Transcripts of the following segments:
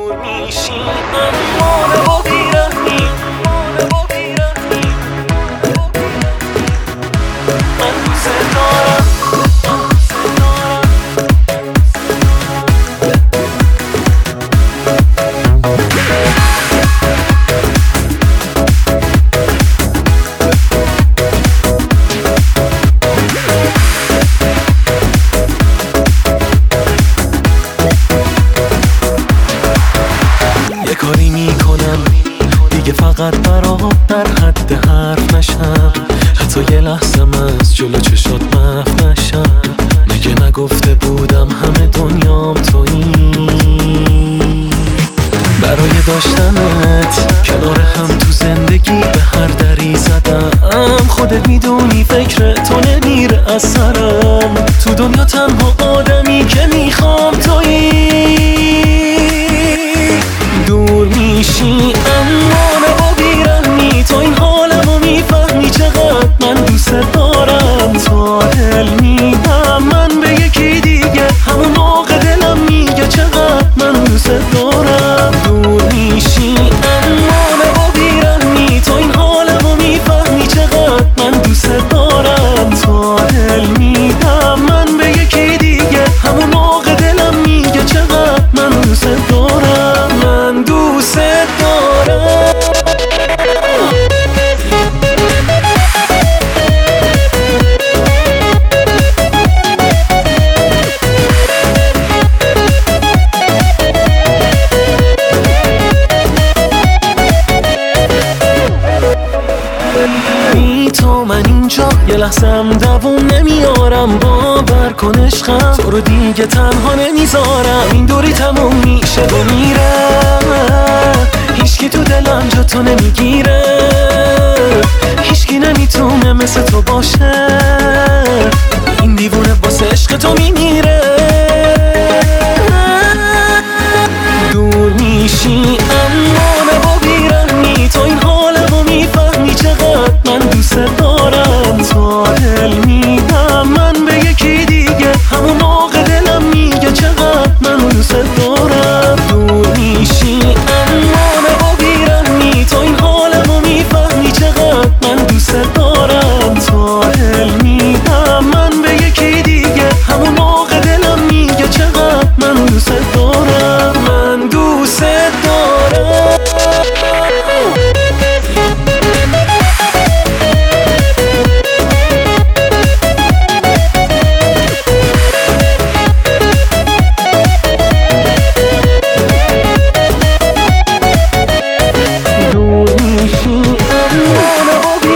دور میشی اما با بیرحمی من دوست دارم. یه کاری میکنم دیگه فقط برات در حد حرف نشم، حتی یه لحظم از جلو چشات محو نشم. مگه نگفته بودم همه دنیام تویی؟ برای داشتنت کنار هم تو زندگی به هر دری زدم. خودت میدونی فکر تو نمیره از سرم. تو دنیا تنها آدمی که میخوام تویی. دور میشی اما نه با بیرحمی، تو این حالمو میفهمی چقدر من دوست دارم. تا دل میدم من به یکی دیگه، همون موقع دلم میگه چقدر من دوست دارم. دور میشی اما نه با بیرحمی، تو این حالمو میفهمی چقدر من دوست دارم. تا دل میدم من به یکی دیگه، همون موقع دلم میگه چقدر من دوست دارم. من دوست دارم. بی تو من اینجا یه لحظم دووم نمیارم. باور کن عشقم تو رو دیگه تنها نمیذارم. این دوری تموم میشه و میره، هیچکی تو دلم جا تو نمیگیره. هیچکی نمیتونه مثل تو باشه، این دیوونه واسه عشق تو میمیره. دور میشی اما نه با بیرحمی، تو این حالمو میفهمی چقدر من دوست دارم. تا دل میدم من به یکی دیگه، همون موقع دلم میگه چقدر من دوست دارم. دور میشی اما نه با بیرحمی، تو این حالمو میفهمی چقدر من دوست دارم. تا دل میدم من به یکی دیگه، همون موقع دلم میگه چقدر من دوست دارم. من دوست دارم.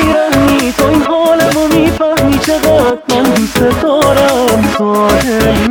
چقدر من دوست دارم. تا دل